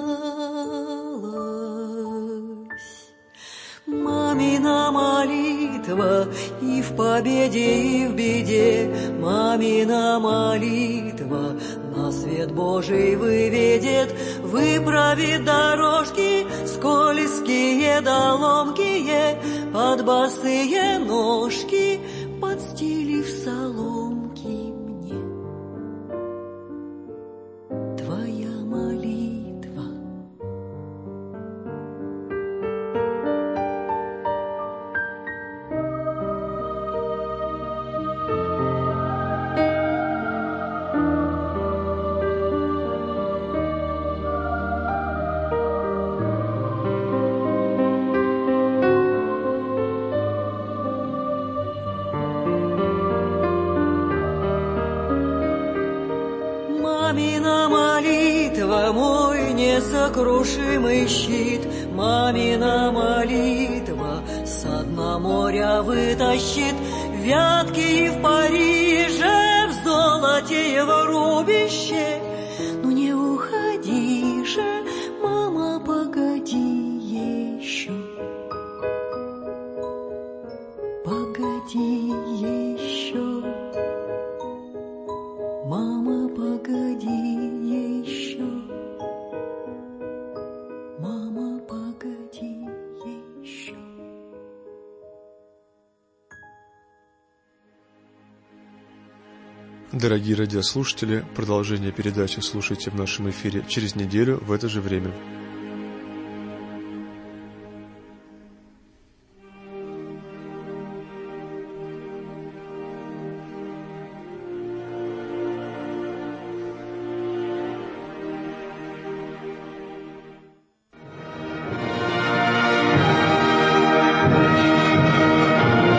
Мамина молитва и в победе, и в беде, мамина молитва на свет Божий выведет, выправит дорожки скользкие да ломкие, под босые ножки подстелив соломки мне. Твоя молитва. Мамина молитва, мой несокрушимый щит, мамина молитва со дна моря вытащит, в Вятке и в Париже, в золоте и в рубище. Ну не уходи же, мама, погоди еще. Погоди еще. Мама, погоди еще. Мама, погоди еще. Дорогие радиослушатели, продолжение передачи слушайте в нашем эфире через неделю в это же время.